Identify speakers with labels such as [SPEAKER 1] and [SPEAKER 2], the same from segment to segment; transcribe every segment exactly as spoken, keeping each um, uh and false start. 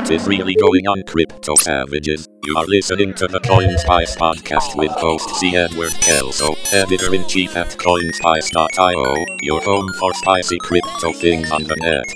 [SPEAKER 1] What is really going on, Crypto Savages? You are listening to the CoinSpice podcast with host C. Edward Kelso, editor-in-chief at coinspice dot io, your home for spicy crypto things on the net.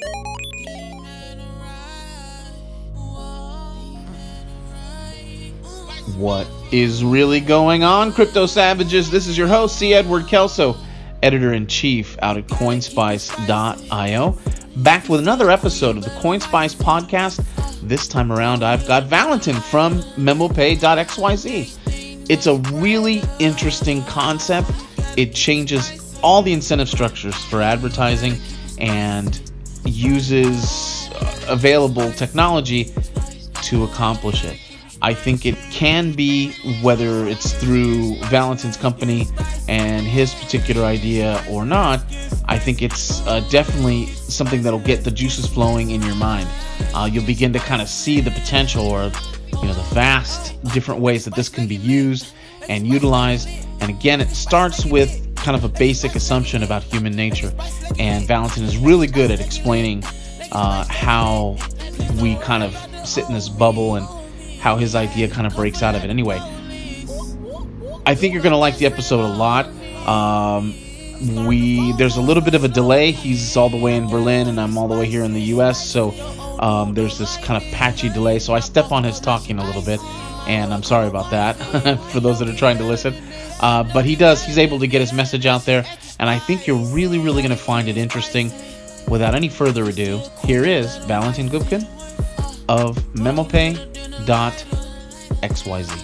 [SPEAKER 2] What is really going on, Crypto Savages? This is your host, C. Edward Kelso, editor-in-chief out at coinspice dot io. Back with another episode of the CoinSpice podcast. This time around, I've got Valentin from memopay dot x y z. It's a really interesting concept. It changes all the incentive structures for advertising and uses available technology to accomplish it. I think it can be, whether it's through Valentin's company and his particular idea or not, I think it's uh, definitely something that'll get the juices flowing in your mind. Uh, you'll begin to kind of see the potential, or you know, the vast different ways that this can be used and utilized. And again, it starts with kind of a basic assumption about human nature. And Valentin is really good at explaining uh, how we kind of sit in this bubble and how his idea kind of breaks out of it. Anyway, I think you're going to like the episode a lot. Um, we there's a little bit of a delay. He's all the way in Berlin and I'm all the way here in the U S, so um, there's this kind of patchy delay. So I step on his talking a little bit, and I'm sorry about that for those that are trying to listen. Uh, but he does. He's able to get his message out there, and I think you're really, really going to find it interesting. Without any further ado, here is Valentin Gubkin of memopay dot x y z.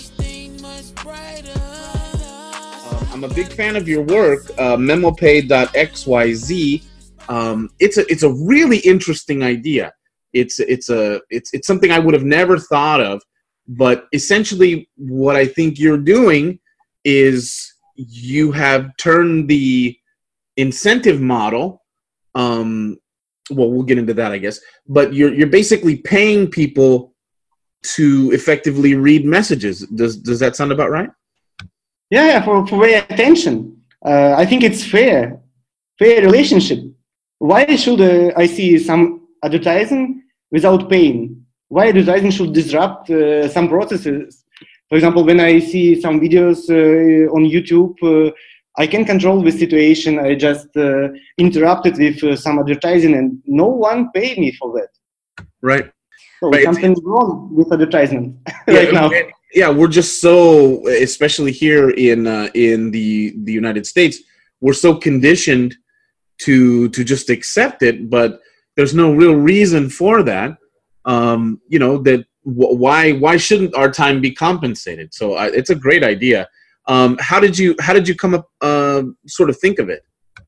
[SPEAKER 2] Um, I'm a big fan of your work, uh, memopay dot x y z. Um, it's a it's a really interesting idea. It's it's a it's it's something I would have never thought of. But essentially, what I think you're doing is you have turned the incentive model. Um, well, we'll get into that, I guess. But you're you're basically paying people to effectively read messages. Does does that sound about right?
[SPEAKER 3] Yeah, yeah, for, for pay attention. Uh, I think it's fair, fair relationship. Why should uh, I see some advertising without paying? Why advertising should disrupt uh, some processes? For example, when I see some videos uh, on YouTube, uh, I can control the situation. I just uh, interrupted with uh, some advertising and no one paid me for that.
[SPEAKER 2] Right.
[SPEAKER 3] So
[SPEAKER 2] right.
[SPEAKER 3] something's wrong with advertisement
[SPEAKER 2] yeah,
[SPEAKER 3] right now.
[SPEAKER 2] Yeah, we're just so, especially here in uh, in the the United States, we're so conditioned to to just accept it, but there's no real reason for that. Um, you know, that w- why why shouldn't our time be compensated? So uh, it's a great idea. Um, how did you how did you come up uh, sort of think of it?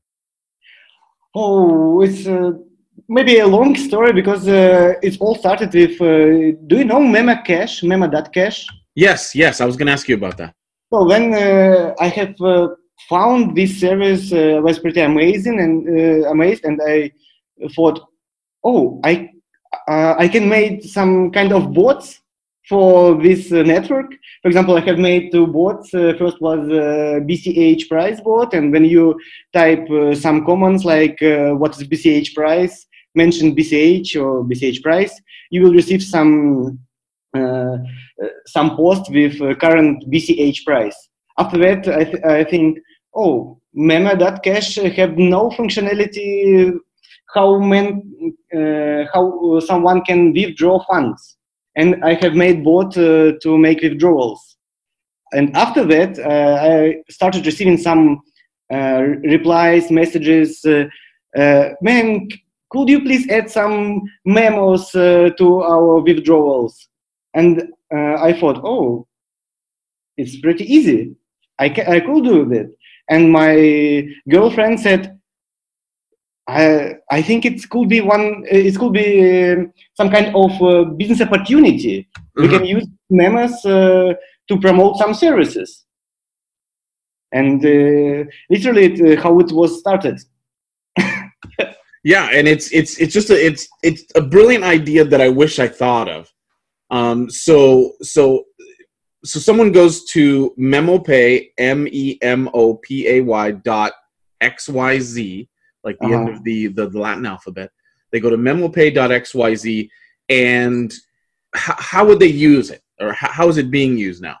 [SPEAKER 3] Oh, it's uh, maybe a long story because uh, it all started with. Uh, do you know Mema Cash, Mema dot cash?
[SPEAKER 2] Yes, yes. I was going to ask you about that.
[SPEAKER 3] So when uh, I have uh, found this service uh, was pretty amazing and uh, amazed, and I thought, oh, I uh, I can make some kind of bots for this uh, network. For example, I have made two bots. Uh, first was uh, B C H price bot, and when you type uh, some comments like uh, what is B C H price, mention B C H or B C H price, you will receive some uh, uh, some post with uh, current B C H price. After that, I, th- I think, oh, mema dot cash have no functionality how man, uh, how someone can withdraw funds. And I have made bot uh, to make withdrawals. And after that, uh, I started receiving some uh, replies, messages. Uh, uh, man, could you please add some memos uh, to our withdrawals? And uh, I thought, oh, it's pretty easy. I, ca- I could do that. And my girlfriend said, I, I think it could be one. It could be uh, some kind of uh, business opportunity. Mm-hmm. We can use memos uh, to promote some services, and uh, literally it, uh, how it was started.
[SPEAKER 2] Yeah, and it's it's it's just a it's it's a brilliant idea that I wish I thought of. Um, so so so someone goes to memopay m e m o p a y dot x y z. Like the uh-huh. end of the, the, the Latin alphabet. They go to memopay dot x y z and how, how would they use it, or how, how is it being used now?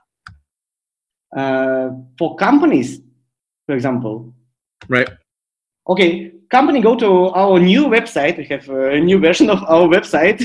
[SPEAKER 3] Uh, for companies, for example.
[SPEAKER 2] Right.
[SPEAKER 3] Okay, company go to our new website. We have a new version of our website.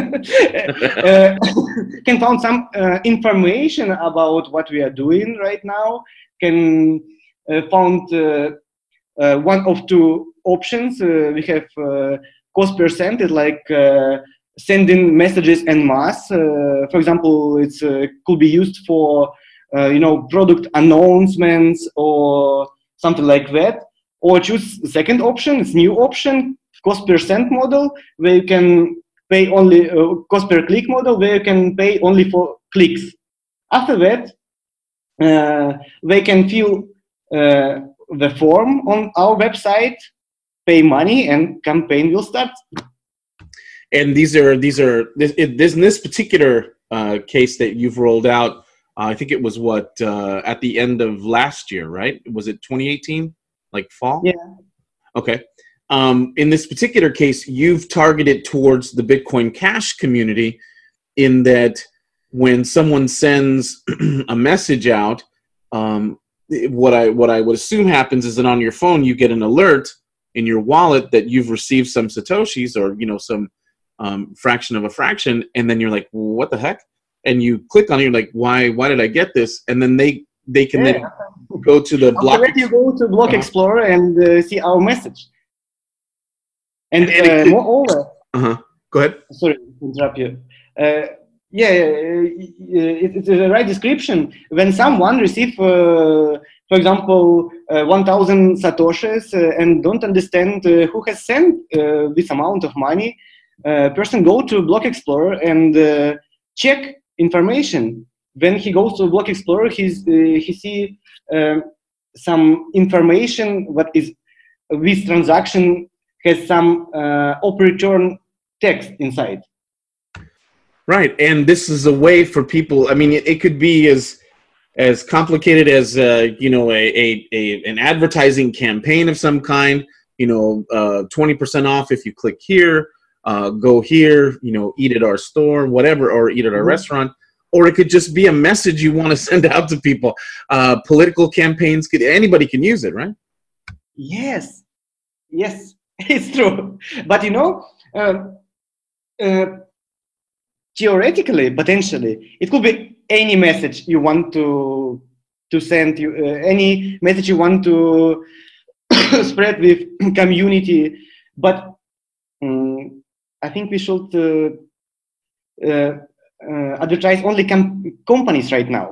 [SPEAKER 3] uh, can find some uh, information about what we are doing right now. Can uh, found uh, uh, one of two options. Uh, we have uh, cost percentage, like uh, sending messages en masse. Uh, for example, it's uh, could be used for uh, you know product announcements or something like that. Or choose the second option, it's new option, cost percent model, where you can pay only uh, cost per click model, where you can pay only for clicks. After that, uh, they can fill uh, the form on our website, pay money, and campaign will start.
[SPEAKER 2] And these are these are this in this, this particular uh, case that you've rolled out. Uh, I think it was what uh, at the end of last year, right? Was it twenty eighteen? Like fall?
[SPEAKER 3] Yeah.
[SPEAKER 2] Okay. Um, in this particular case, you've targeted towards the Bitcoin Cash community, in that when someone sends a message out, um, what I what I would assume happens is that on your phone you get an alert in your wallet that you've received some satoshis, or you know some um, fraction of a fraction, and then you're like, what the heck? And you click on it, you're like, why why did I get this? And then they they can yeah. then go to the block.
[SPEAKER 3] After that, you go to Block uh-huh. Explorer and uh, see our message. And,
[SPEAKER 2] and
[SPEAKER 3] uh,
[SPEAKER 2] could,
[SPEAKER 3] moreover,
[SPEAKER 2] uh-huh. Go ahead.
[SPEAKER 3] Sorry to interrupt you. Uh, yeah, it, it's a right description. When someone receive, uh, for example, uh, one thousand satoshis uh, and don't understand uh, who has sent uh, this amount of money, uh, person go to Block Explorer and uh, check information. When he goes to Block Explorer, he's, uh, he see um, some information. What is this transaction has some uh, operator text inside.
[SPEAKER 2] Right, and this is a way for people. I mean, it, it could be as as complicated as uh, you know a, a, a an advertising campaign of some kind. You know, uh, twenty percent off if you click here. Uh, go here. You know, eat at our store, whatever, or eat at our mm-hmm. restaurant. Or it could just be a message you want to send out to people. Uh, political campaigns, could anybody can use it, right?
[SPEAKER 3] Yes, yes, it's true. But you know, uh, uh, theoretically, potentially, it could be any message you want to to send. You uh, any message you want to spread with community. But um, I think we should. Uh, uh, Uh, advertise only com- companies right now,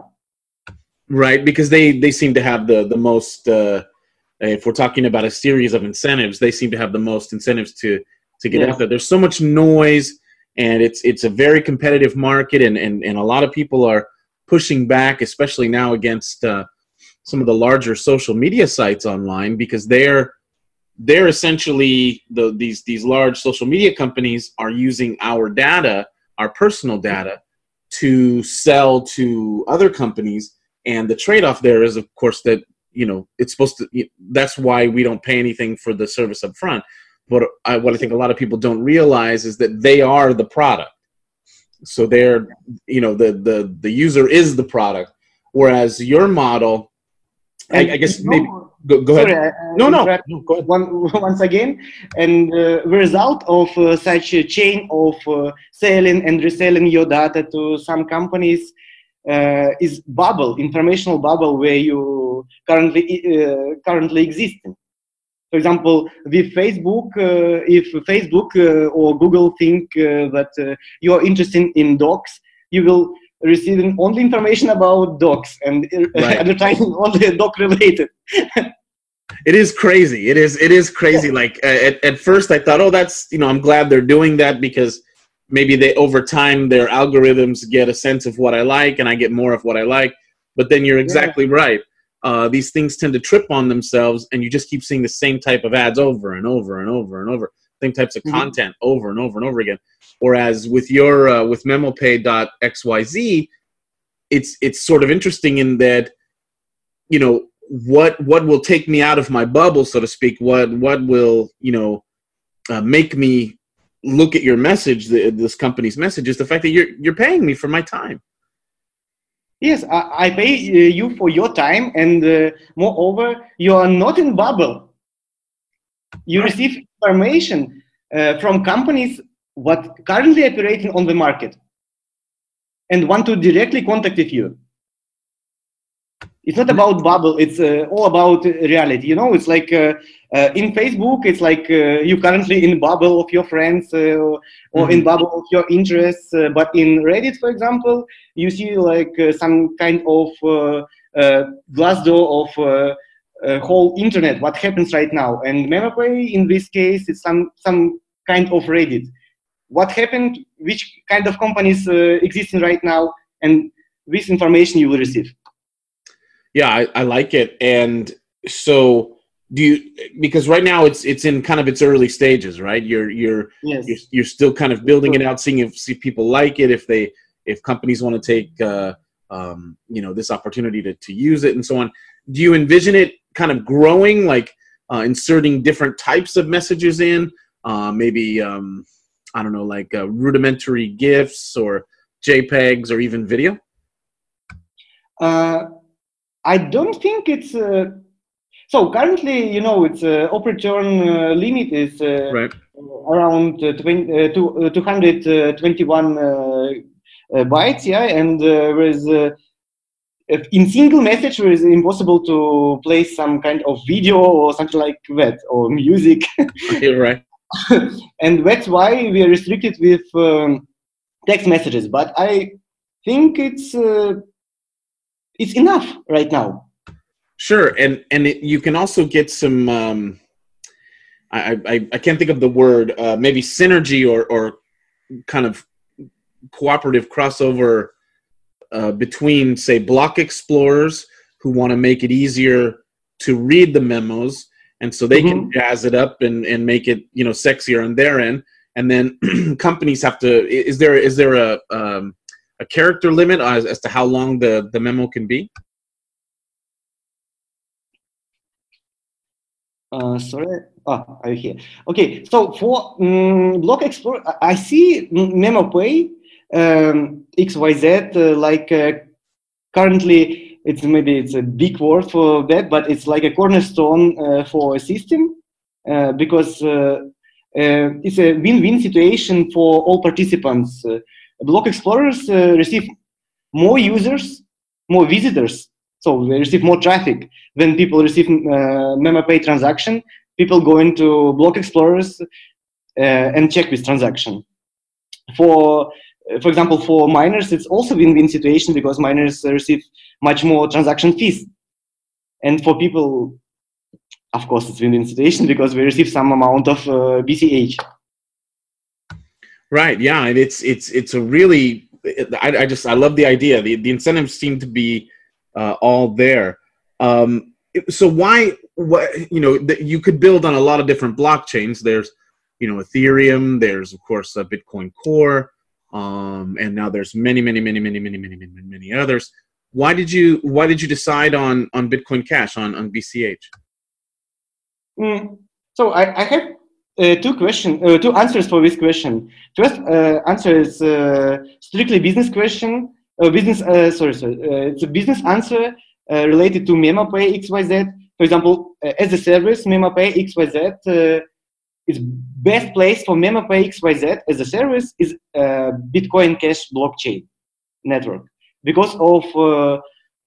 [SPEAKER 2] right? Because they they seem to have the the most. Uh, if we're talking about a series of incentives, they seem to have the most incentives to to get yeah. out there. There's so much noise, and it's it's a very competitive market, and and and a lot of people are pushing back, especially now against uh, some of the larger social media sites online, because they're they're essentially the these these large social media companies are using our data, our personal data, to sell to other companies. And the trade-off there is, of course, that, you know, it's supposed to, that's why we don't pay anything for the service up front. But I, what I think a lot of people don't realize is that they are the product. So they're, you know, the, the, the user is the product. Whereas your model, I, I guess
[SPEAKER 3] no,
[SPEAKER 2] maybe, go, go
[SPEAKER 3] sorry,
[SPEAKER 2] ahead.
[SPEAKER 3] I, I
[SPEAKER 2] no, no, no, go ahead.
[SPEAKER 3] One, once again, and uh, the result of uh, such a chain of uh, selling and reselling your data to some companies uh, is bubble, informational bubble, where you currently uh, currently exist in. For example, with Facebook, uh, if Facebook uh, or Google think uh, that uh, you are interested in dogs, you will receiving only information about dogs and right. advertising only dog related.
[SPEAKER 2] It is crazy. It is. It is crazy. Yeah. Like uh, at at first, I thought, oh, that's, you know, I'm glad they're doing that, because maybe they over time their algorithms get a sense of what I like, and I get more of what I like. But then you're exactly yeah. right. Uh, these things tend to trip on themselves, and you just keep seeing the same type of ads over and over and over and over, same types of mm-hmm. content over and over and over again. Whereas with your uh, with memopay dot x y z, it's it's sort of interesting in that, you know, what what will take me out of my bubble, so to speak. What what will, you know, uh, make me look at your message, the, this company's message, is the fact that you're you're paying me for my time.
[SPEAKER 3] Yes, I, I pay uh, you for your time, and uh, moreover, you are not in bubble. You
[SPEAKER 2] Right.
[SPEAKER 3] receive information uh, from companies what currently operating on the market and want to directly contact with you. It's not about bubble. It's uh, all about reality. You know, it's like uh, uh, in Facebook, it's like uh, you currently in bubble of your friends uh, or
[SPEAKER 2] Mm-hmm.
[SPEAKER 3] in bubble of your interests. Uh, but in Reddit, for example, you see like uh, some kind of uh, uh, glass door of uh, uh, whole internet. What happens right now? And MemoPay, in this case, it's some some kind of Reddit. What happened? Which kind of companies uh, existing right now? And this information you will receive.
[SPEAKER 2] Yeah, I, I like it. And so do you, because right now it's it's in kind of its early stages, right? You're you're
[SPEAKER 3] Yes.
[SPEAKER 2] you're, you're still kind of building it out, seeing if see people like it, if they if companies want to take uh, um, you know, this opportunity to to use it and so on. Do you envision it kind of growing, like uh, inserting different types of messages in, uh, maybe um, I don't know, like uh, rudimentary GIFs or JPEGs or even video?
[SPEAKER 3] Uh, I don't think it's uh, so currently. You know, it's uh, operator uh, limit is uh,
[SPEAKER 2] Right.
[SPEAKER 3] around uh, twenty, uh, two, uh, two hundred twenty-one uh, uh, bytes. Yeah, and uh, there is uh, in single message it is impossible to place some kind of video or something like that or music.
[SPEAKER 2] You're right.
[SPEAKER 3] And that's why we are restricted with um, text messages. But I think it's. Uh, It's enough right now.
[SPEAKER 2] Sure, and and it, you can also get some. Um, I, I I can't think of the word. Uh, maybe synergy or or kind of cooperative crossover uh, between, say, block explorers who want to make it easier to read the memos, and so they
[SPEAKER 3] Mm-hmm.
[SPEAKER 2] can jazz it up and and make it, you know, sexier on their end. And then companies have to. Is there is there a um, a character limit as, as to how long the, the memo can be?
[SPEAKER 3] Uh, sorry. Ah, are you here? Okay. So for um, Block Explorer, I I see MemoPay um, X Y Z uh, like uh, currently it's maybe it's a big word for that, but it's like a cornerstone uh, for a system uh, because uh, uh, it's a win-win situation for all participants. Uh, Block Explorers uh, receive more users, more visitors, so they receive more traffic when people receive uh, MemoPay transaction. People go into Block Explorers uh, and check this transaction. For for example, for miners, it's also win-win situation because miners receive much more transaction fees, and for people, of course, it's win-win situation because we receive some amount of uh, B C H.
[SPEAKER 2] Right. Yeah, and it's it's it's a really. I, I just I love the idea. The the incentives seem to be uh, all there. Um, so why what you know the, you could build on a lot of different blockchains. There's you know Ethereum. There's of course a Bitcoin Core, um, and now there's many many many many many many many many others. Why did you why did you decide on on Bitcoin Cash on on B C H?
[SPEAKER 3] Mm. So I, I have uh, two question, uh, two answers for this question. First uh, answer is uh, strictly business question. Uh, business, uh, sorry, sorry. Uh, it's a business answer uh, related to MemoPay X Y Z. For example, uh, as a service, MemoPay X Y Z uh, is best place for MemoPay X Y Z as a service is uh, Bitcoin Cash blockchain network because of uh,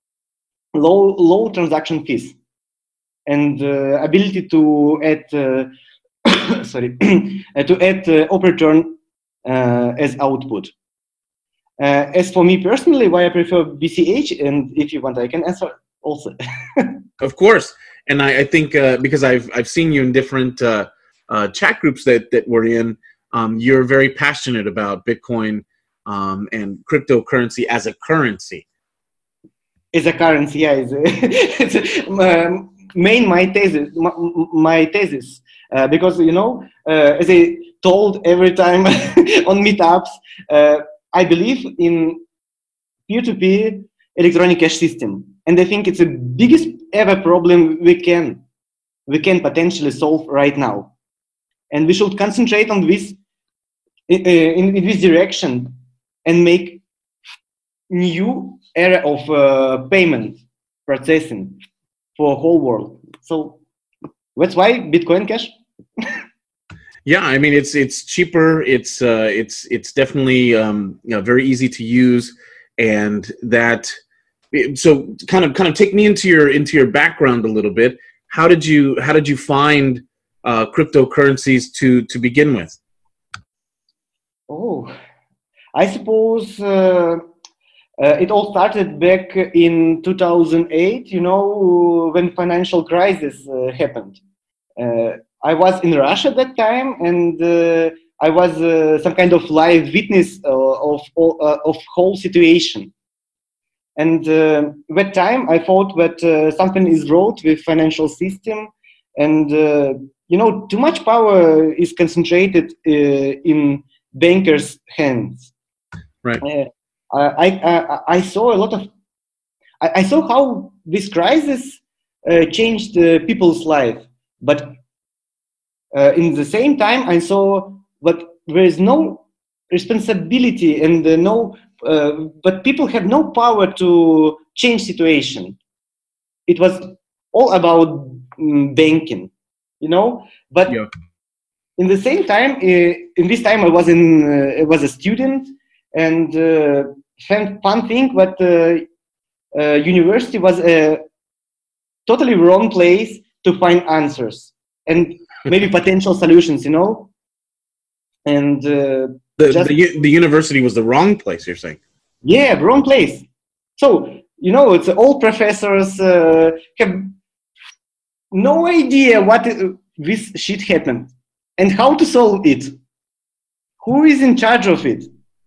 [SPEAKER 3] low low transaction fees and uh, ability to add uh, sorry uh, to add uh, operator uh, as output. Uh, as for me personally, why I prefer B C H, and if you want, I can answer also.
[SPEAKER 2] Of course, and I, I think uh, because I've I've seen you in different uh, uh, chat groups that that we're in, um, you're very passionate about Bitcoin um, and cryptocurrency as a currency.
[SPEAKER 3] As a currency, yeah, it's, a, it's a, um, main my thesis, my, my thesis, uh, because you know, uh, as I told every time on meetups, uh, I believe in peer-to-peer electronic cash system, and I think it's the biggest ever problem we can we can potentially solve right now, and we should concentrate on this in, in, in this direction and make new era of uh, payment processing for whole world. So that's why Bitcoin Cash.
[SPEAKER 2] Yeah, I mean it's it's cheaper. It's uh, it's it's definitely um, you know, very easy to use, and that. So kind of kind of take me into your into your background a little bit. How did you how did you find uh, cryptocurrencies to to begin with?
[SPEAKER 3] Oh, I suppose uh, uh, it all started back in two thousand eight. You know, when financial crisis uh, happened. Uh, I was in Russia at that time, and uh, I was uh, some kind of live witness uh, of uh, of whole situation. And uh, that time, I thought that uh, something is wrong with financial system, and uh, you know, too much power is concentrated uh, in bankers' hands.
[SPEAKER 2] Right.
[SPEAKER 3] Uh, I, I I saw a lot of I, I saw how this crisis uh, changed uh, people's life, but Uh, in the same time, I saw that there is no responsibility and uh, no, uh, but people have no power to change situation. It was all about um, banking, you know. But
[SPEAKER 2] Yeah.
[SPEAKER 3] in the same time, uh, in this time, I was in, uh, I was a student, and uh, fun, fun thing, but uh, uh, university was a totally wrong place to find answers and maybe potential solutions, you know. And uh,
[SPEAKER 2] The,
[SPEAKER 3] just
[SPEAKER 2] the the university was the wrong place. You're saying?
[SPEAKER 3] yeah, wrong place. So you know, it's all professors uh, have no idea what uh, this shit happened and how to solve it. Who is in charge of it?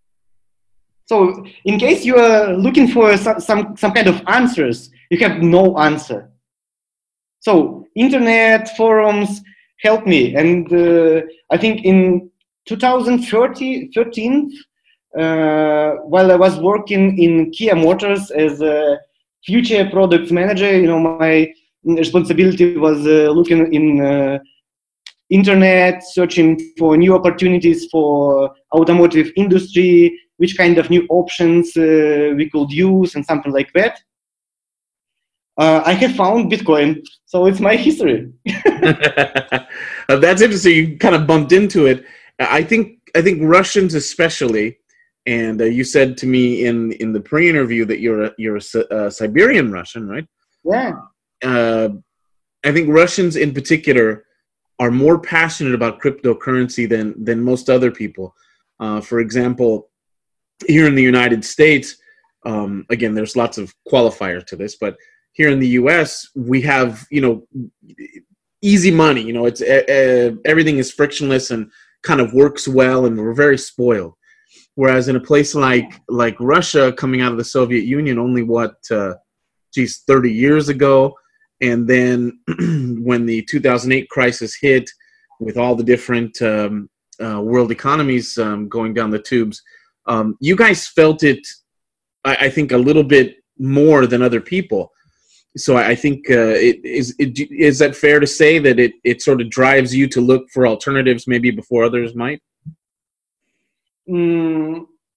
[SPEAKER 3] So in case you are looking for some some, some kind of answers, you have no answer. So internet forums helped me, and uh, I think in two thousand thirteen, uh, while I was working in Kia Motors as a future product manager, you know, my responsibility was uh, looking in uh, internet, searching for new opportunities for automotive industry, which kind of new options uh, we could use, and something like that. Uh, I have found Bitcoin, so it's my history.
[SPEAKER 2] That's interesting. You kind of bumped into it. I think I think Russians especially, and uh, you said to me in, in the pre-interview that you're a, you're a, a Siberian Russian, right?
[SPEAKER 3] Yeah.
[SPEAKER 2] Uh, I think Russians in particular are more passionate about cryptocurrency than than most other people. Uh, for example, here in the United States, um, again, there's lots of qualifiers to this, but here in the U S, we have, you know, easy money. You know, it's uh, everything is frictionless and kind of works well, and we're very spoiled. Whereas in a place like like Russia, coming out of the Soviet Union, only what, uh, geez, thirty years ago, and then when the two thousand eight crisis hit, with all the different um, uh, world economies um, going down the tubes, um, you guys felt it, I, I think, a little bit more than other people. So I think uh, it, is it, is that fair to say that it, it sort of drives you to look for alternatives maybe before others might?
[SPEAKER 3] Mm.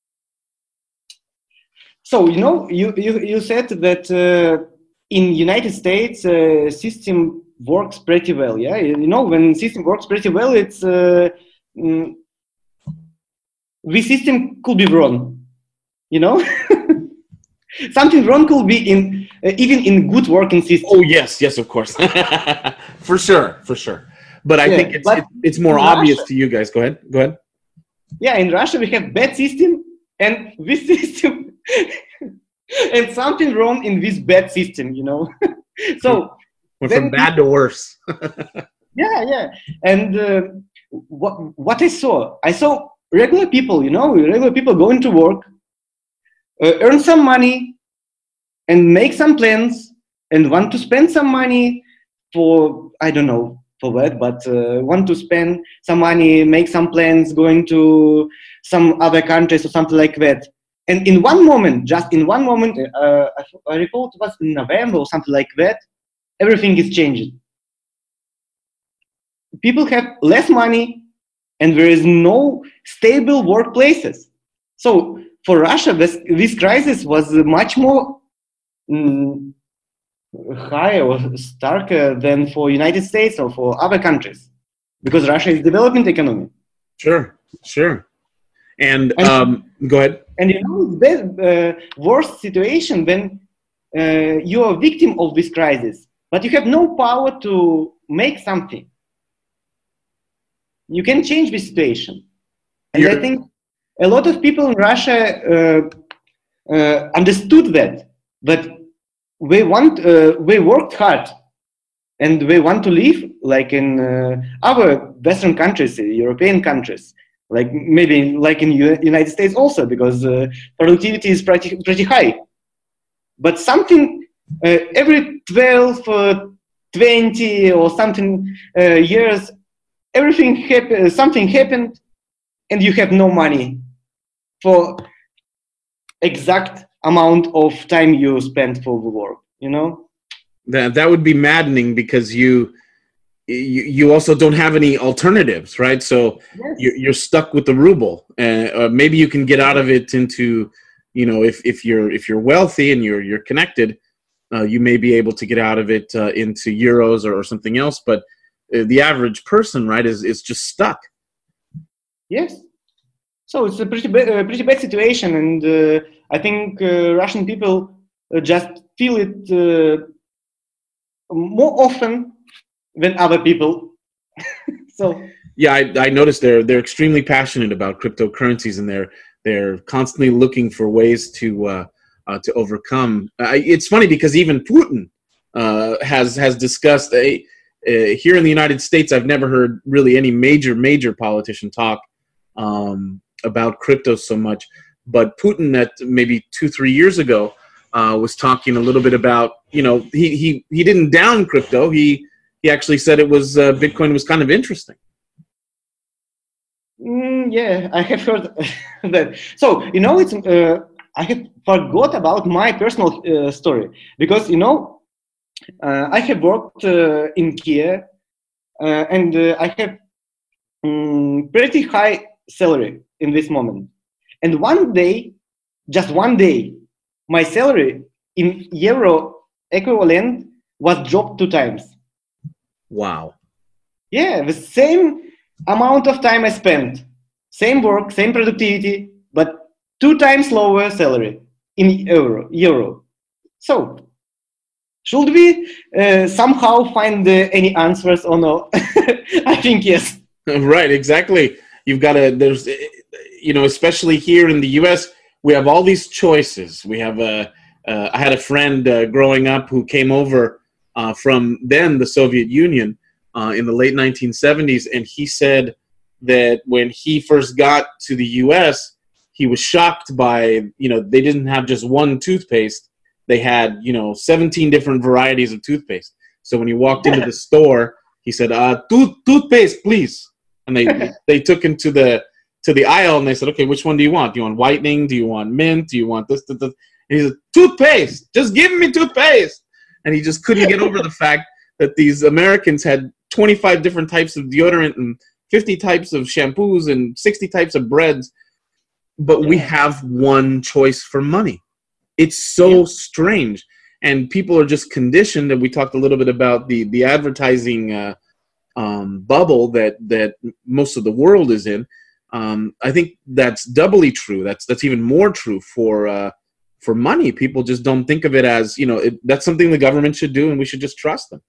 [SPEAKER 3] So you know, you you, you said that uh, in United States uh, system works pretty well. Yeah, you know, when system works pretty well, it's uh, mm, the system could be wrong. You know, something wrong could be in uh, even in good working system.
[SPEAKER 2] Oh yes, yes, of course, for sure, for sure. But I
[SPEAKER 3] Yeah,
[SPEAKER 2] think it's
[SPEAKER 3] but
[SPEAKER 2] it, it's more
[SPEAKER 3] in
[SPEAKER 2] obvious
[SPEAKER 3] Russia-
[SPEAKER 2] to you guys. Go ahead, go ahead.
[SPEAKER 3] Yeah, in Russia we have bad system, and this system, and something wrong in this bad system. You know, so
[SPEAKER 2] Went
[SPEAKER 3] then
[SPEAKER 2] from bad to worse.
[SPEAKER 3] yeah, yeah. And uh, what what I saw, I saw regular people, you know, regular people going to work, uh, earn some money, and make some plans, and want to spend some money for, I don't know for what, but uh, want to spend some money, make some plans, going to some other countries or something like that. And in one moment, just in one moment, uh, I, I recall it was in November or something like that, everything is changing. People have less money and there is no stable workplaces. So for Russia, this, this crisis was much more mm, higher or starker than for United States or for other countries, because Russia is development economy.
[SPEAKER 2] Sure, sure. And,
[SPEAKER 3] and
[SPEAKER 2] um, go ahead.
[SPEAKER 3] And you know, the uh, worst situation when uh, you are a victim of this crisis, but you have no power to make something. You can change the situation. And You're... I think a lot of people in Russia uh, uh, understood that, but they want, uh, they worked hard, and they want to live like in uh, other Western countries, European countries, like maybe like in U United States also, because uh, productivity is pretty, pretty high. But something uh, every twelve, uh, twenty or something uh, years, everything happened, something happened, and you have no money for exact amount of time you spent for the work, you know?
[SPEAKER 2] That, that would be maddening, because you, you, you also don't have any alternatives, right? So yes. you're, you're stuck with the ruble, and uh, maybe you can get out of it into, you know, if, if you're, if you're wealthy and you're, you're connected, uh, you may be able to get out of it uh, into euros or, or something else. But uh, the average person, right, is, is just stuck.
[SPEAKER 3] Yes. So it's a pretty, ba uh, pretty bad situation. And uh, I think uh, Russian people uh, just feel it uh, more often than other people. So
[SPEAKER 2] yeah, I, I noticed they're they're extremely passionate about cryptocurrencies, and they're they're constantly looking for ways to uh, uh, to overcome. Uh, it's funny because even Putin uh, has has discussed a, uh, here in the United States. I've never heard really any major major politician talk um, about crypto so much, but Putin at maybe two three years ago uh, was talking a little bit about, you know, he he he didn't down crypto. He He actually said it was uh, Bitcoin was kind of interesting.
[SPEAKER 3] Mm, yeah, I have heard that. So you know, it's uh, I have forgot about my personal uh, story, because you know uh, I have worked uh, in Kiev uh, and uh, I have um, pretty high salary in this moment. And one day, just one day, my salary in euro equivalent was dropped two times.
[SPEAKER 2] Wow.
[SPEAKER 3] Yeah, the same amount of time I spent, same work, same productivity, but two times lower salary in euro. Euro. So, should we uh, somehow find uh, any answers or no? I think yes.
[SPEAKER 2] Right, exactly. You've got to, there's, you know, especially here in the U S, we have all these choices. We have a, uh, I had a friend uh, growing up who came over Uh, from then the Soviet Union uh, in the late nineteen seventies, and he said that when he first got to the U S, he was shocked by, you know, they didn't have just one toothpaste. They had, you know, seventeen different varieties of toothpaste. So when he walked into the store, he said, uh, tooth toothpaste, please. And they, they took him to the, to the aisle, and they said, okay, which one do you want? Do you want whitening? Do you want mint? Do you want this, this, this? And he said, toothpaste, just give me toothpaste. And he just couldn't get over the fact that these Americans had twenty-five different types of deodorant and fifty types of shampoos and sixty types of breads, but yeah. we have one choice for money. It's so yeah. strange. And people are just conditioned, and we talked a little bit about the, the advertising uh, um, bubble that, that most of the world is in. Um, I think that's doubly true. That's, that's even more true for uh, for money. People just don't think of it as, you know, it, that's something the government should do, and we should just trust them.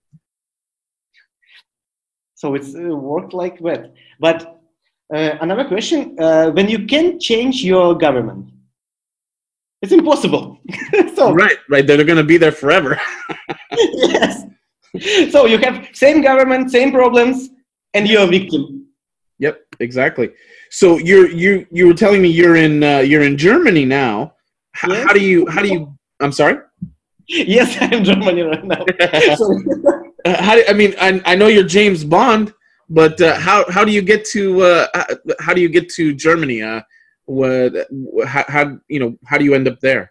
[SPEAKER 3] So it's uh, worked like that. But uh, another question, uh, when you can change your government, it's impossible. So,
[SPEAKER 2] right, right. They're going to be there forever.
[SPEAKER 3] Yes. So you have same government, same problems, and you're a victim.
[SPEAKER 2] Yep, exactly. So you're, you, you were telling me you're in, uh, you're in Germany now. How, yes. how do you, how do you, I'm sorry?
[SPEAKER 3] Yes, I'm in Germany right now. So,
[SPEAKER 2] uh, how do, I mean, I, I know you're James Bond, but uh, how, how do you get to, uh, how do you get to Germany? Uh, what, how, how, you know, how do you end up there?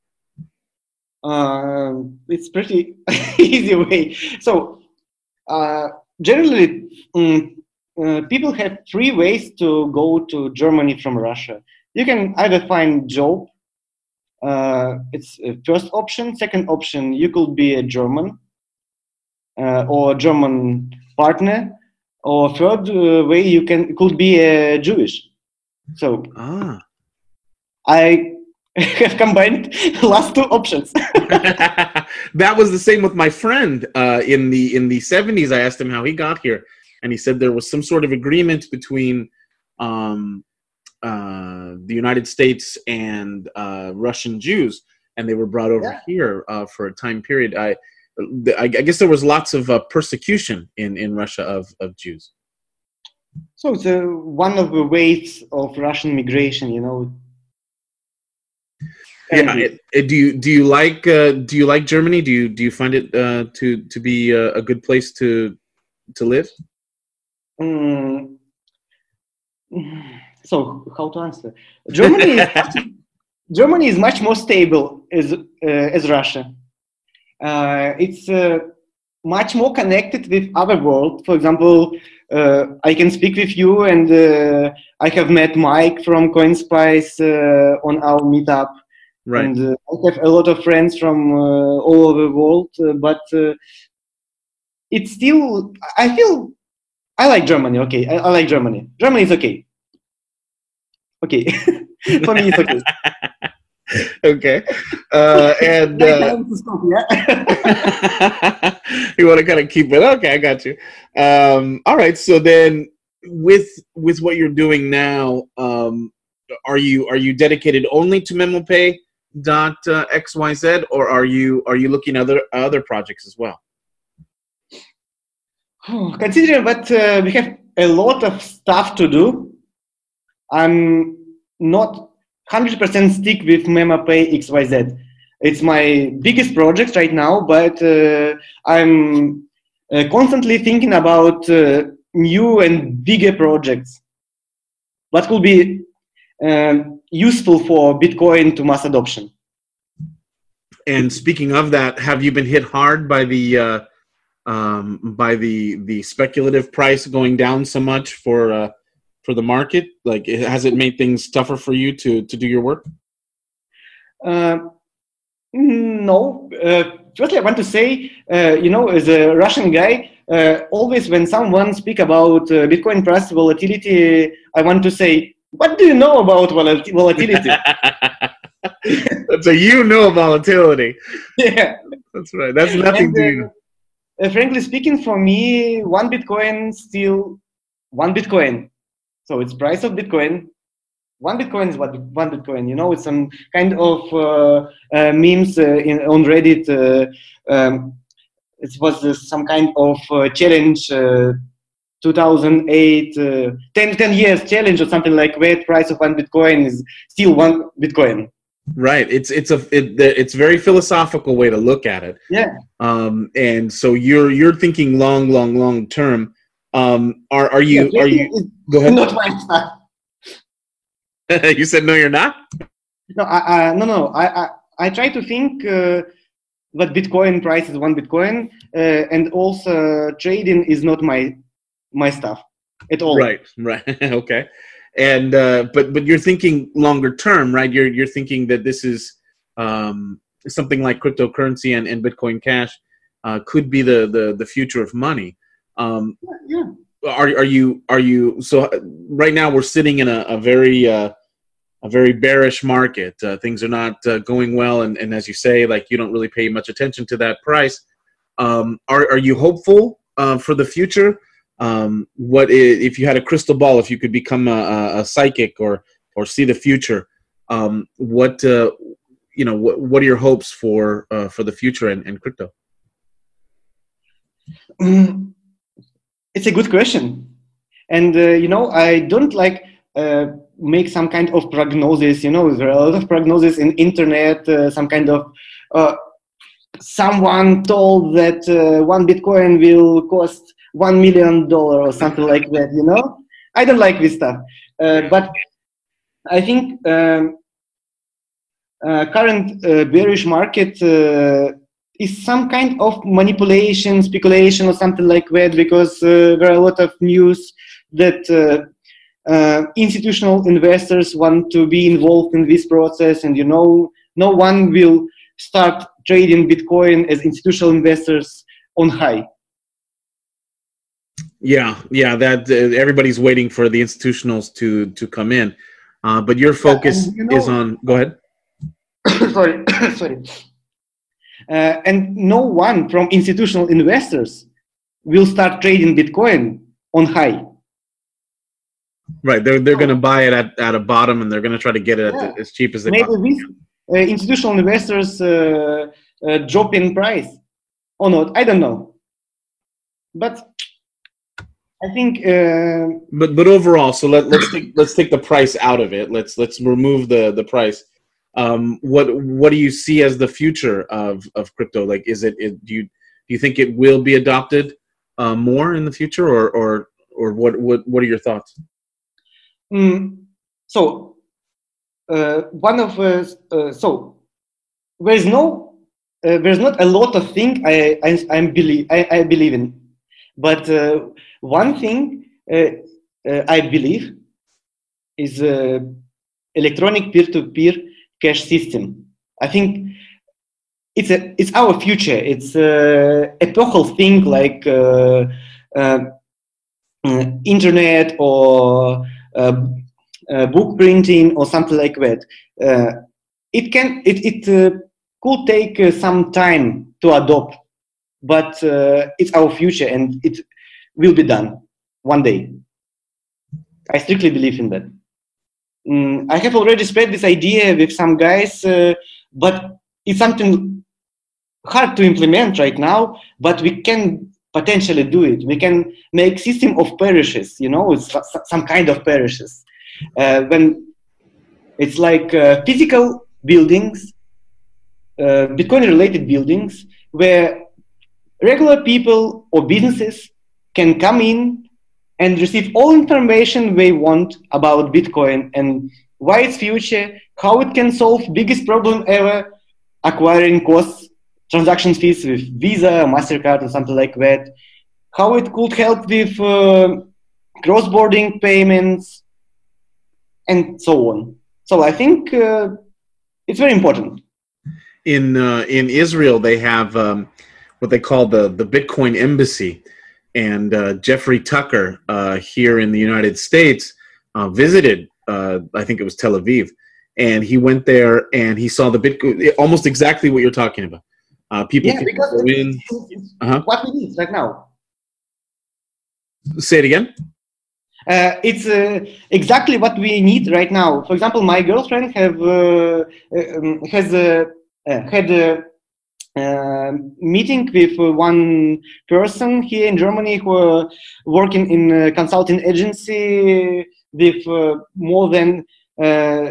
[SPEAKER 3] Uh, it's pretty easy way. So, uh, generally, um, uh, people have three ways to go to Germany from Russia. You can either find job. Uh, it's a first option. Second option, you could be a German uh, or German partner. Or third uh, way, you can could be a Jewish. So
[SPEAKER 2] Ah.
[SPEAKER 3] I have combined last two options.
[SPEAKER 2] That was the same with my friend uh, in the in the seventies. I asked him how he got here, and he said there was some sort of agreement between um, uh, the United States and uh, Russian Jews, and they were brought over
[SPEAKER 3] Yeah.
[SPEAKER 2] here uh, for a time period. I, I guess there was lots of uh, persecution in, in Russia of, of Jews.
[SPEAKER 3] So it's uh, one of the ways of Russian migration, you know.
[SPEAKER 2] Yeah. It, it, do you do you like uh, do you like Germany? Do you do you find it uh, to to be a, a good place to to live?
[SPEAKER 3] Mm. So how to answer? Germany is Germany is much more stable as uh, as Russia. Uh, it's uh, much more connected with other world. For example, uh, I can speak with you, and uh, I have met Mike from CoinSpice uh, on our meetup.
[SPEAKER 2] Right.
[SPEAKER 3] And uh, I have a lot of friends from uh, all over the world, uh, but uh, it's still, I feel, I like Germany, okay, I, I like Germany. Germany is okay. Okay, for me it's okay.
[SPEAKER 2] Okay. Uh, and uh, you want to kind of keep it. Okay, I got you. Um, all right. So then, with with what you're doing now, um, are you are you dedicated only to MemoPay dot X Y Z, or are you are you looking at other other projects as well?
[SPEAKER 3] Considering that uh, we have a lot of stuff to do, I'm not one hundred percent stick with MemoPay X Y Z. It's my biggest project right now, but uh, I'm uh, constantly thinking about uh, new and bigger projects. What could be um, useful for Bitcoin to mass adoption?
[SPEAKER 2] And speaking of that, have you been hit hard by the uh, um, by the the speculative price going down so much for uh, for the market? Like, has it made things tougher for you to to do your work?
[SPEAKER 3] Uh, no. Uh, firstly, I want to say, uh, you know, as a Russian guy, uh, always when someone speak about uh, Bitcoin price volatility, I want to say, what do you know about vol- volatility?
[SPEAKER 2] So you know volatility.
[SPEAKER 3] Yeah,
[SPEAKER 2] that's right. That's nothing
[SPEAKER 3] and,
[SPEAKER 2] to you.
[SPEAKER 3] Uh, frankly speaking, for me, one Bitcoin still one Bitcoin. So it's price of Bitcoin. One Bitcoin is what one Bitcoin. You know, it's some kind of uh, uh, memes uh, in on Reddit. Uh, um, it was uh, some kind of uh, challenge. Uh, two thousand eight, uh, ten, ten years challenge or something like that. Price of one Bitcoin is still one Bitcoin.
[SPEAKER 2] Right. It's it's a it, it's a very philosophical way to look at it.
[SPEAKER 3] Yeah.
[SPEAKER 2] Um, and so you're you're thinking long, long, long term. Um, are are you
[SPEAKER 3] yeah,
[SPEAKER 2] are you? Go ahead.
[SPEAKER 3] Not my stuff.
[SPEAKER 2] You said no, you're not.
[SPEAKER 3] No, I, I no no. I, I I try to think uh, that Bitcoin price is one Bitcoin, uh, and also trading is not my my stuff at all.
[SPEAKER 2] Right. Right. Okay. And uh, but but you're thinking longer term, right? You're you're thinking that this is um, something like cryptocurrency and, and Bitcoin Cash uh, could be the, the the future of money. Um,
[SPEAKER 3] yeah.
[SPEAKER 2] Are are you are you so right now we're sitting in a, a very uh, a very bearish market. Uh, things are not uh, going well, and, and as you say, like you don't really pay much attention to that price. Um, are are you hopeful uh, for the future? Um, what is, if you had a crystal ball, if you could become a, a psychic or or see the future? Um, what uh, you know? What what are your hopes for uh, for the future and, and crypto?
[SPEAKER 3] Mm, it's a good question, and uh, you know I don't like uh, make some kind of prognosis. You know there are a lot of prognosis in internet. Uh, some kind of uh, someone told that uh, one Bitcoin will cost one million dollar or something like that. You know, I don't like this stuff. Uh, but I think um, uh, current uh, bearish market uh, is some kind of manipulation, speculation, or something like that, because uh, there are a lot of news that uh, uh, institutional investors want to be involved in this process, and you know, no one will start trading Bitcoin as institutional investors on high.
[SPEAKER 2] Yeah, yeah, that uh, everybody's waiting for the institutionals to to come in, uh, but your focus
[SPEAKER 3] yeah, you know,
[SPEAKER 2] is on. Go ahead.
[SPEAKER 3] sorry, sorry. Uh, and no one from institutional investors will start trading Bitcoin on high.
[SPEAKER 2] Right, they're they're going to buy it at, at a bottom, and they're going to try to get it at
[SPEAKER 3] Yeah.
[SPEAKER 2] the, as cheap as they
[SPEAKER 3] Maybe
[SPEAKER 2] possibly
[SPEAKER 3] these uh, institutional investors uh, uh, drop in price or not. I don't know, but I think. Uh,
[SPEAKER 2] But but overall, so let let's take let's take the price out of it. Let's let's remove the the price. Um, what what do you see as the future of, of crypto? Like, is it, it do you do you think it will be adopted uh, more in the future, or or or what what what are your thoughts?
[SPEAKER 3] mm, so uh, one of us. Uh, so there's no uh, there's not a lot of things I I I believe I, I believe in, but uh, one thing uh, uh, I believe is uh, electronic peer-to-peer cash system. I think it's a it's our future. It's a epochal thing like uh, uh, uh, internet or uh, uh, book printing or something like that. Uh, it can it it uh, could take uh, some time to adopt, but uh, it's our future and it will be done one day. I strictly believe in that. Mm, I have already spread this idea with some guys, uh, but it's something hard to implement right now. But we can potentially do it. We can make system of parishes. You know, it's some kind of parishes. Uh, when it's like uh, physical buildings, uh, Bitcoin-related buildings, where regular people or businesses can come in and receive all information they want about Bitcoin and why its future, how it can solve biggest problem ever, acquiring costs, transaction fees with Visa, MasterCard, or something like that, how it could help with uh, cross-boarding payments, and so on. So I think uh, it's very important.
[SPEAKER 2] In uh, in Israel, they have um, what they call the the Bitcoin Embassy. And uh, Jeffrey Tucker uh, here in the United States uh, visited, uh, I think it was Tel Aviv, and he went there and he saw the Bitcoin, almost exactly what you're talking about. Uh, people
[SPEAKER 3] Yeah,
[SPEAKER 2] can
[SPEAKER 3] because
[SPEAKER 2] go
[SPEAKER 3] it's,
[SPEAKER 2] in.
[SPEAKER 3] it's
[SPEAKER 2] Uh-huh.
[SPEAKER 3] what we need right now.
[SPEAKER 2] Say it again.
[SPEAKER 3] Uh, it's uh, exactly what we need right now. For example, my girlfriend have uh, um, has uh, uh, had a uh, meeting with uh, one person here in Germany who are working in a consulting agency with uh, more than uh,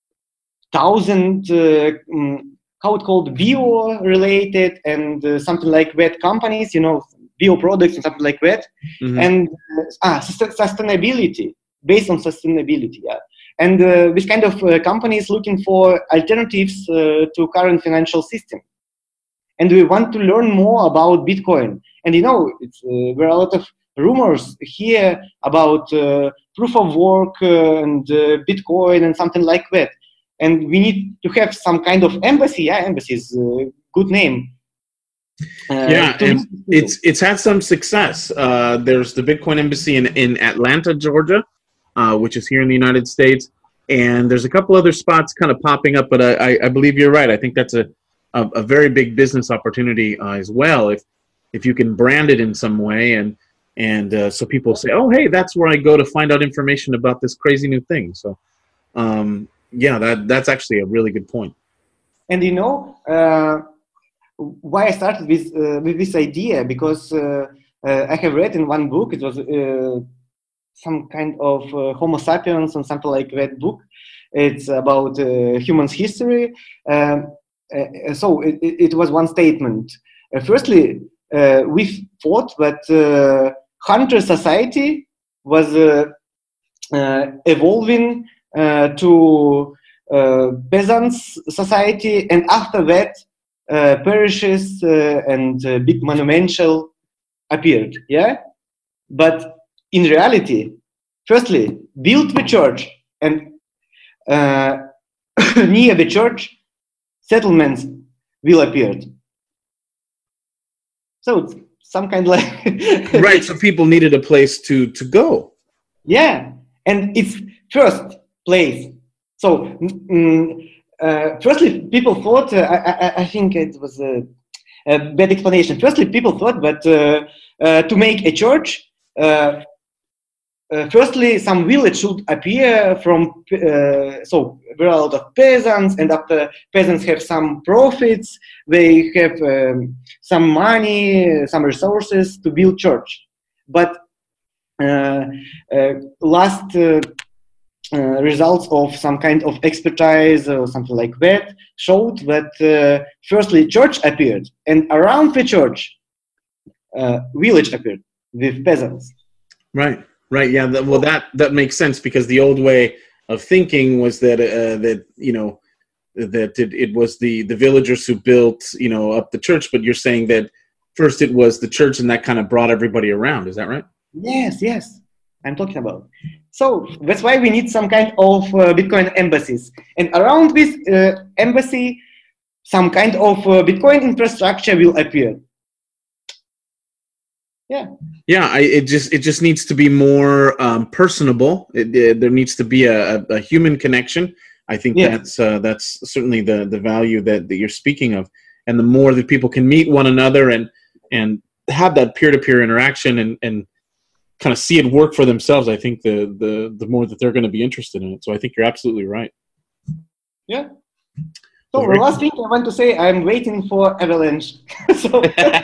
[SPEAKER 3] thousand uh, um, how it called bio related and uh, something like that companies, you know, bio products and something like that, mm-hmm. and uh, ah, sustainability based on sustainability, yeah. And uh, this kind of uh, companies looking for alternatives uh, to current financial system. And we want to learn more about Bitcoin. And you know, it's, uh, there are a lot of rumors here about uh, proof of work uh, and uh, Bitcoin and something like that. And we need to have some kind of embassy. Yeah, embassy is a good name.
[SPEAKER 2] Uh, yeah, and it's it's had some success. Uh, there's the Bitcoin Embassy in, in Atlanta, Georgia, uh, which is here in the United States. And there's a couple other spots kind of popping up, but I, I believe you're right. I think that's a A, a very big business opportunity uh, as well if if you can brand it in some way and and uh, so people say, oh hey, that's where I go to find out information about this crazy new thing. So um, yeah, that that's actually a really good point.
[SPEAKER 3] And you know uh, why I started with uh, with this idea, because uh, uh, I have read in one book, it was uh, some kind of uh, Homo sapiens and something like that book. It's about uh, humans history. Um, Uh, so it, it was one statement. Uh, firstly, uh, we thought that uh, hunter society was uh, uh, evolving uh, to uh, peasants society, and after that, uh, parishes uh, and uh, big monumental appeared. Yeah, but in reality, firstly, build the church, and uh, near the church, settlements will appear. So it's some kind of like
[SPEAKER 2] right. So people needed a place to to go.
[SPEAKER 3] Yeah, and it's first place. So, mm, uh, firstly, people thought. Uh, I, I, I think it was a, a bad explanation. Firstly, people thought that uh, uh, to make a church, uh, uh, firstly, some village should appear from. Uh, so there are a lot of peasants, and after peasants have some profits, they have um, some money, some resources to build church. But uh, uh, last uh, uh, results of some kind of expertise or something like that showed that uh, firstly church appeared, and around the church uh, village appeared with peasants.
[SPEAKER 2] Right, right, yeah. That, well, that that makes sense, because the old way of thinking was that uh, that you know that it, it was the the villagers who built you know up the church, but you're saying that first it was the church, and that kind of brought everybody around. Is that right?
[SPEAKER 3] Yes, yes, I'm talking about. So that's why we need some kind of uh, Bitcoin embassies. And around this uh, embassy, some kind of uh, Bitcoin infrastructure will appear. Yeah.
[SPEAKER 2] Yeah, I, it just it just needs to be more um, personable. It, it, there needs to be a, a, a human connection. I think
[SPEAKER 3] yes.
[SPEAKER 2] that's uh, that's certainly the the value that, that you're speaking of. And the more that people can meet one another and and have that peer-to-peer interaction and and kind of see it work for themselves, I think the the the more that they're going to be interested in it. So I think you're absolutely right.
[SPEAKER 3] Yeah. So well, the last cool. thing I want to say, I'm waiting for Avalanche. so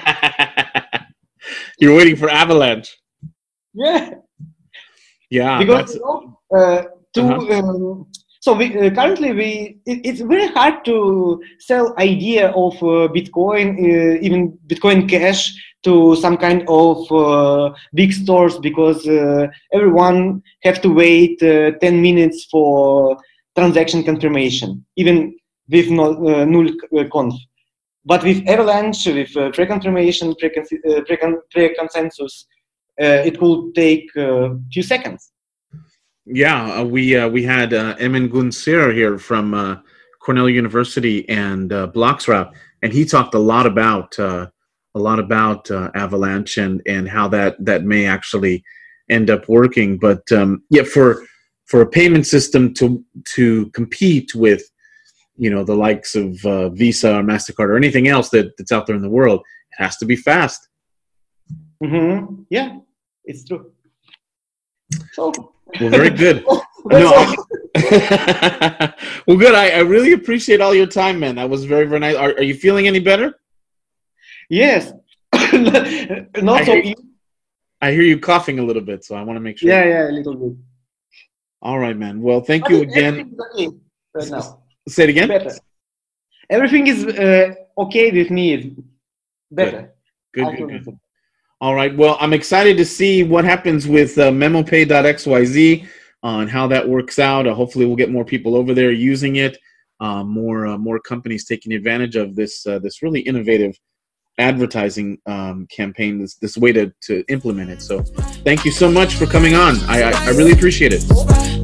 [SPEAKER 2] You're waiting for Avalanche.
[SPEAKER 3] Yeah.
[SPEAKER 2] Yeah.
[SPEAKER 3] Because you know, uh, to uh-huh. um, so we, uh, currently we it, it's very hard to sell idea of uh, Bitcoin, uh, even Bitcoin Cash, to some kind of uh, big stores, because uh, everyone have to wait uh, ten minutes for transaction confirmation, even with no, uh, null conf. But with Avalanche, with uh, pre-confirmation, pre-consensus, uh, it will take a uh, few seconds.
[SPEAKER 2] Yeah, uh, we uh, we had uh, Emin Gunsir here from uh, Cornell University and uh, Bloxroute, and he talked a lot about uh, a lot about uh, Avalanche and and how that that may actually end up working. But um, yeah, for for a payment system to to compete with, you know, the likes of uh, Visa or MasterCard or anything else that, that's out there in the world, it has to be fast.
[SPEAKER 3] Mm-hmm. Yeah, it's true. So,
[SPEAKER 2] well, very good. no, I, well, good. I, I really appreciate all your time, man. That was very, very nice. Are, are you feeling any better?
[SPEAKER 3] Yes. Not
[SPEAKER 2] I
[SPEAKER 3] so
[SPEAKER 2] hear, I hear you coughing a little bit, so I want to make sure.
[SPEAKER 3] Yeah, yeah, a little bit.
[SPEAKER 2] All right, man. Well, thank
[SPEAKER 3] but
[SPEAKER 2] you again.
[SPEAKER 3] Okay right now.
[SPEAKER 2] Say it again.
[SPEAKER 3] Better. Everything is uh, okay with me. It's better.
[SPEAKER 2] Good, good, good. good. All right. Well, I'm excited to see what happens with uh, memopay dot x y z on how that works out. Uh, hopefully, we'll get more people over there using it. Uh, more, uh, more companies taking advantage of this, uh, this really innovative advertising um, campaign. This, this way to to implement it. So, thank you so much for coming on. I, I, I really appreciate it.